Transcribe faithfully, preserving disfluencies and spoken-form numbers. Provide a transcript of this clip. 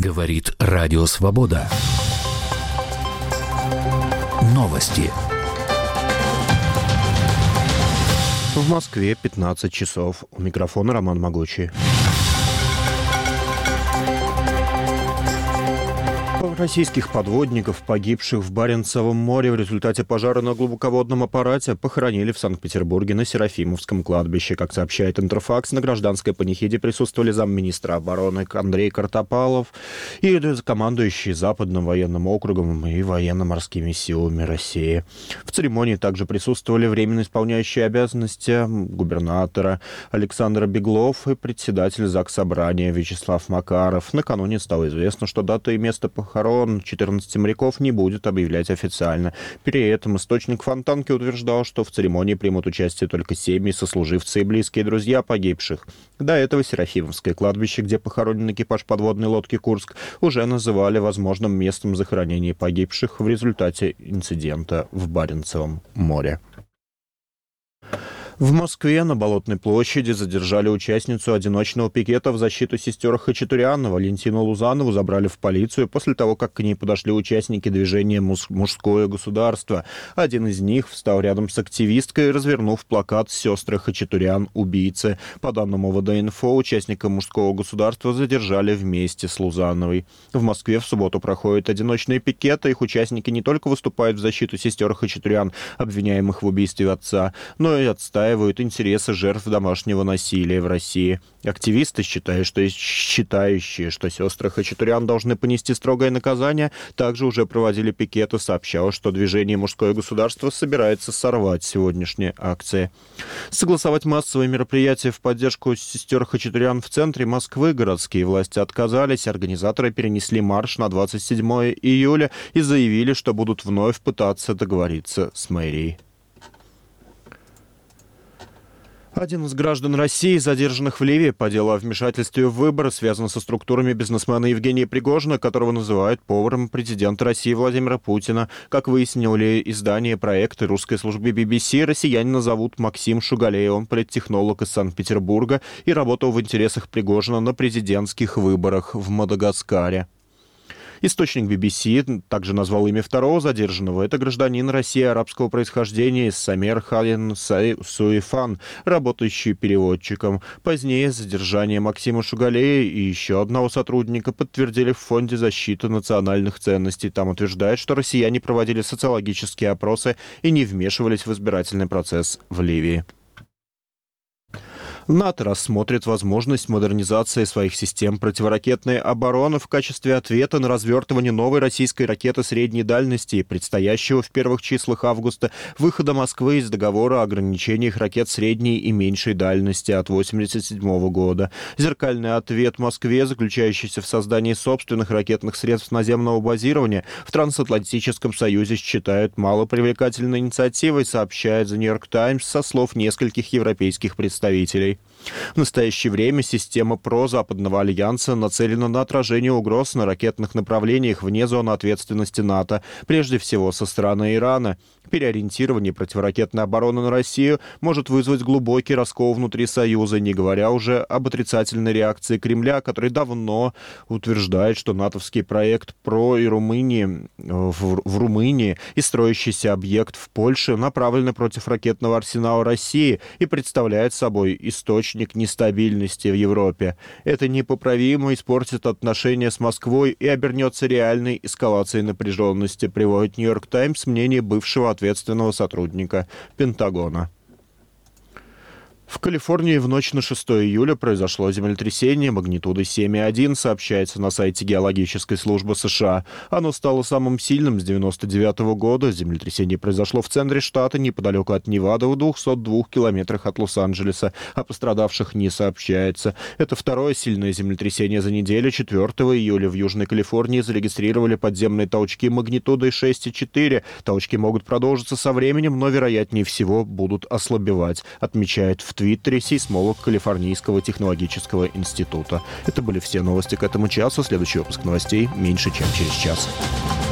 Говорит Радио Свобода. Новости. В Москве пятнадцать часов. У микрофона Роман Могучий. Российских подводников, погибших в Баренцевом море в результате пожара на глубоководном аппарате, похоронили в Санкт-Петербурге на Серафимовском кладбище. Как сообщает Интерфакс, на гражданской панихиде присутствовали замминистра обороны Андрей Картопалов и командующий Западным военным округом и военно-морскими силами России. В церемонии также присутствовали временно исполняющие обязанности губернатора Александр Беглов и председатель Заксобрания Вячеслав Макаров. Накануне стало известно, что дата и место похорон четырнадцати моряков не будет объявлять официально. При этом источник Фонтанки утверждал, что в церемонии примут участие только семьи, сослуживцы и близкие друзья погибших. До этого Серафимовское кладбище, где похоронен экипаж подводной лодки «Курск», уже называли возможным местом захоронения погибших в результате инцидента в Баренцевом море. В Москве на Болотной площади задержали участницу одиночного пикета в защиту сестер Хачатурян. Валентину Лузанову забрали в полицию после того, как к ней подошли участники движения «Мужское государство». Один из них встал рядом с активисткой, развернув плакат «Сестры Хачатурян. Убийцы». По данным ОВД-инфо, участника «Мужского государства» задержали вместе с Лузановой. В Москве в субботу проходят одиночные пикеты. Их участники не только выступают в защиту сестер Хачатурян, обвиняемых в убийстве отца, но и отстаивают интересы жертв домашнего насилия в России. Активисты считают, что, считающие, что сестры Хачатурян должны понести строгое наказание, также уже проводили пикеты, сообщалось, что движение «Мужское государство» собирается сорвать сегодняшние акции. Согласовать массовые мероприятия в поддержку сестер Хачатурян в центре Москвы городские власти отказались. Организаторы перенесли марш на двадцать седьмое июля и заявили, что будут вновь пытаться договориться с мэрией. Один из граждан России, задержанных в Ливии по делу о вмешательстве в выборы, связан со структурами бизнесмена Евгения Пригожина, которого называют поваром президента России Владимира Путина. Как выяснили издание «Проект» и русской службы би би си, россиянина зовут Максим Шугалей. Он политтехнолог из Санкт-Петербурга и работал в интересах Пригожина на президентских выборах в Мадагаскаре. Источник би би си также назвал имя второго задержанного. Это гражданин России арабского происхождения Самер Халин Суифан, работающий переводчиком. Позднее задержание Максима Шугалея и еще одного сотрудника подтвердили в Фонде защиты национальных ценностей. Там утверждают, что россияне проводили социологические опросы и не вмешивались в избирательный процесс в Ливии. НАТО рассмотрит возможность модернизации своих систем противоракетной обороны в качестве ответа на развертывание новой российской ракеты средней дальности и предстоящего в первых числах августа выхода Москвы из договора о ограничениях ракет средней и меньшей дальности от восемьдесят седьмого года. Зеркальный ответ Москве, заключающийся в создании собственных ракетных средств наземного базирования, в Трансатлантическом союзе считают малопривлекательной инициативой, сообщает The New York Times со слов нескольких европейских представителей. В настоящее время система ПРО Западного альянса нацелена на отражение угроз на ракетных направлениях вне зоны ответственности НАТО, прежде всего со стороны Ирана. Переориентирование противоракетной обороны на Россию может вызвать глубокий раскол внутри Союза, не говоря уже об отрицательной реакции Кремля, который давно утверждает, что натовский проект ПРО и Румынии, в, в Румынии и строящийся объект в Польше направлены против ракетного арсенала России и представляет собой источник нестабильности в Европе. Это непоправимо испортит отношения с Москвой и обернется реальной эскалацией напряженности, приводит New York Times мнение бывшего ответственного сотрудника Пентагона. В Калифорнии в ночь на шестое июля произошло землетрясение магнитудой семь и один, сообщается на сайте Геологической службы США. Оно стало самым сильным с девяносто девятого года. Землетрясение произошло в центре штата, неподалеку от Невады, в двухстах двух километрах от Лос-Анджелеса. О пострадавших не сообщается. Это второе сильное землетрясение за неделю. четвёртого июля в Южной Калифорнии зарегистрировали подземные толчки магнитудой шесть и четыре. Толчки могут продолжиться со временем, но, вероятнее всего, будут ослабевать, отмечает в Твиттере сейсмолог Калифорнийского технологического института. Это были все новости к этому часу. Следующий выпуск новостей меньше, чем через час.